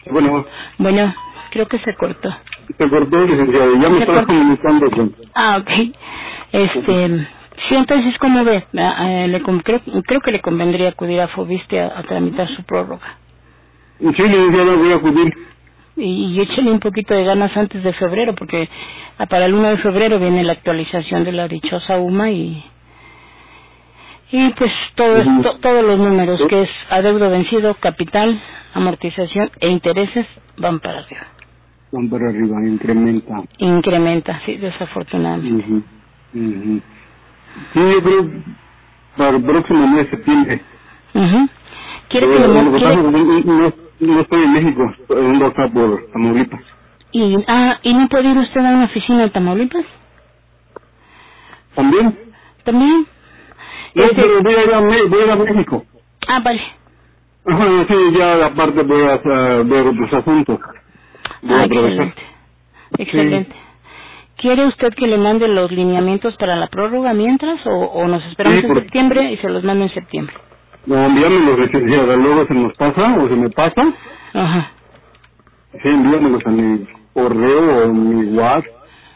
Bueno, Bueno, creo que se cortó. se cortó, licenciado. Ya me estaba comunicando con... Ok. Sí, entonces, ¿cómo ve? Creo que le convendría acudir a Fobiste a tramitar su prórroga. Sí, licenciado, voy a acudir. Y échale un poquito de ganas antes de febrero, porque para el 1 de febrero viene la actualización de la dichosa UMA y pues todos los números, que es adeudo vencido, capital, amortización e intereses, van para arriba. Van para arriba, incrementa. Incrementa, sí, desafortunadamente. Sí, yo creo para el próximo mes de septiembre. ¿Quiere que no estoy en México, ando acá por Tamaulipas. ¿Y no puede ir usted a una oficina de Tamaulipas? ¿También? ¿También? No, pero voy a ir a México. Ah, vale. Ajá, sí, ya aparte voy a ver otros asuntos. Voy a aprovechar. Excelente. Sí. ¿Quiere usted que le mande los lineamientos para la prórroga mientras o nos esperamos en septiembre y se los mando en septiembre? No, envíamelos, licenciada, luego se nos pasa o se me pasa. Ajá. Sí, envíamelos a mi correo o mi WhatsApp.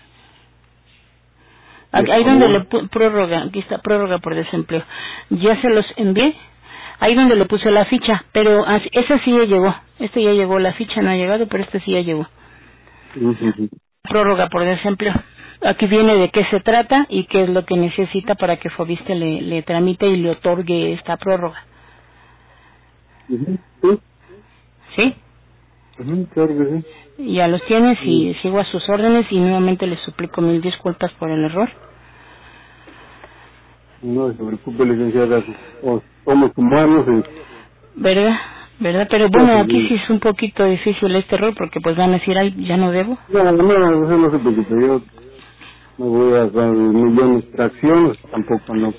Ahí donde le prórroga, aquí está prórroga por desempleo. Ya se los envié. Ahí donde le puse la ficha, pero esa sí ya llegó. Este ya llegó, la ficha no ha llegado, pero este sí ya llegó. Prórroga por desempleo. Aquí viene de qué se trata y qué es lo que necesita para que Fobiste le tramite y le otorgue esta prórroga. ¿Sí? Claro que sí. Ya los tienes y sigo a sus órdenes y nuevamente les suplico 1000 disculpas por el error. No se preocupe, licenciada, somos humanos. ¿Verdad? Pero bueno, aquí sí es un poquito difícil este error porque pues van a decir, ay, ya no debo. No se preocupe, yo no voy a dar millones de extracciones, tampoco no.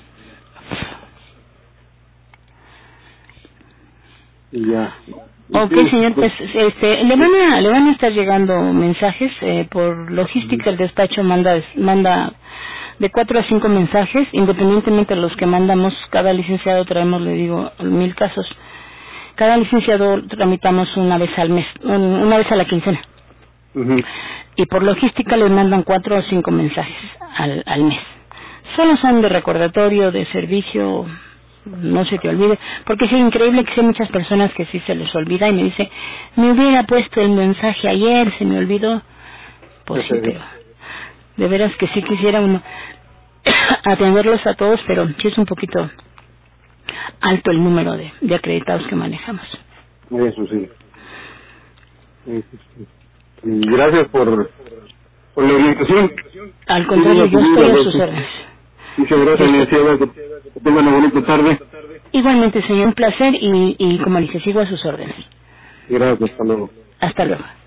Y ya. Ok, señor, pues le van a estar llegando mensajes por logística. El despacho manda de 4 a 5 mensajes, independientemente de los que mandamos. Cada licenciado traemos, le digo, 1000 casos. Cada licenciado tramitamos una vez al mes, una vez a la quincena. Y por logística les mandan 4 o 5 mensajes al mes. Solo son de recordatorio, de servicio. No se te olvide, porque es increíble que hay muchas personas que sí se les olvida y me dice, me hubiera puesto el mensaje ayer, se me olvidó. Pues sí, pero de veras que sí quisiera uno atenderlos a todos, pero sí es un poquito alto el número de acreditados que manejamos. Eso sí. Y gracias por la orientación. Al contrario, yo estoy a sus órdenes. Muchas gracias, licenciada. Que tengan una bonita tarde. Igualmente, señor, un placer y como le dije, sigo a sus órdenes. Gracias, hasta luego. Hasta luego.